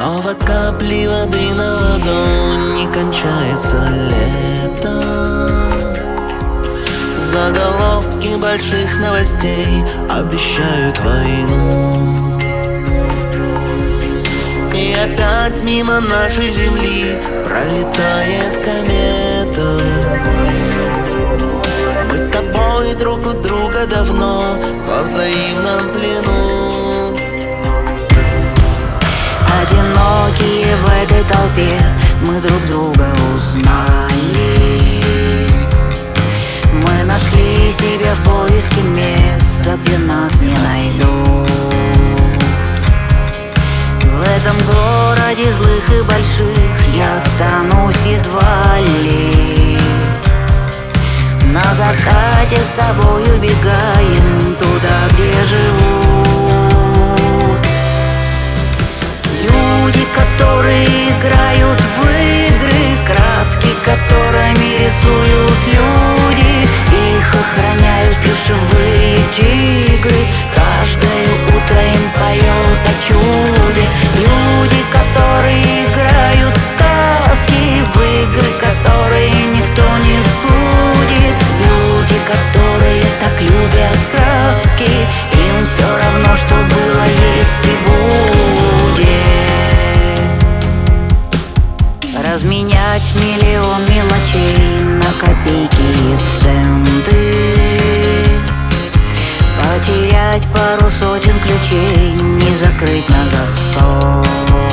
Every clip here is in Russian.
Снова капли воды на ладонь, не кончается лето. Заголовки больших новостей обещают войну. И опять мимо нашей земли пролетает комета. Мы с тобой друг у друга давно во взаимном плену. Одинокие в этой толпе мы друг друга узнали. Мы нашли себя в поиске места, где нас не найдут. В этом городе злых и больших я останусь едва ли. На закате с тобой убегаем туда, где живут люди, которые играют в игры, краски, которыми рисуют люди. Их охраняют плюшевые тигры, каждое утро им поет о чуде. Люди, которые играют в сказки, в игры, которые никто не судит. Люди, которые так любят краски, им все равно, что было, есть и будет. Разменять миллион мелочей на копейки и центы, потерять пару сотен ключей, не закрыть на засов,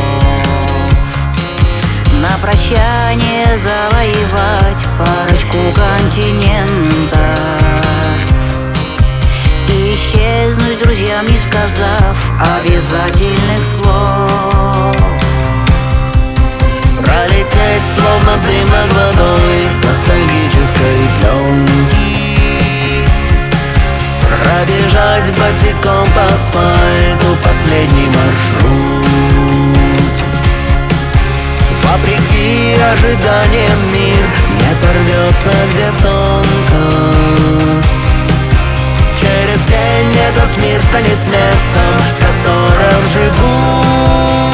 на прощание завоевать парочку континентов и исчезнуть друзьям, не сказав обязательных слов. Пролететь словно дым над водой с ностальгической пленки. Пробежать босиком по асфальту последний маршрут. Вопреки ожиданиям мир не порвется где тонко. Через день этот мир станет местом, в котором живут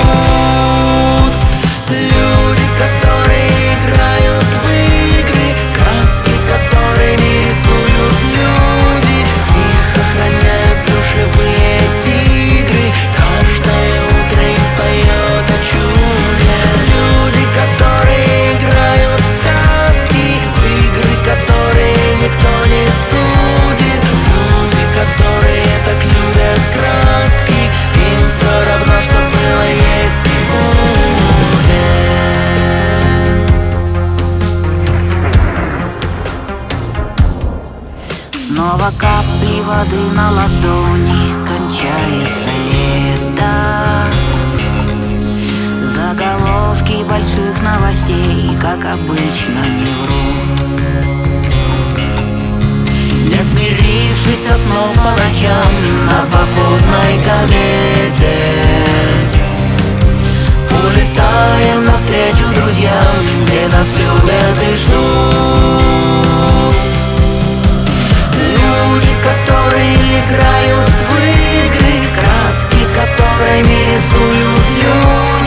люди, которые играют в игры, краски, которыми рисуют люди. Их охраняют плюшевые тигры, каждое утро им поет о чуде. Люди, которые играют в сказки, в игры, которые никто не судит. Люди, которые так любят краски, им все равно, что было, есть и будет. Снова капли воды на ладони, кончается лето. Заголовки больших новостей, как обычно, не врут. Не смирившись со сном по ночам на попутной комете, улетаем навстречу друзьям, где нас любят и ждут. Люди, которые играют в игры, краски, которыми рисуют люди.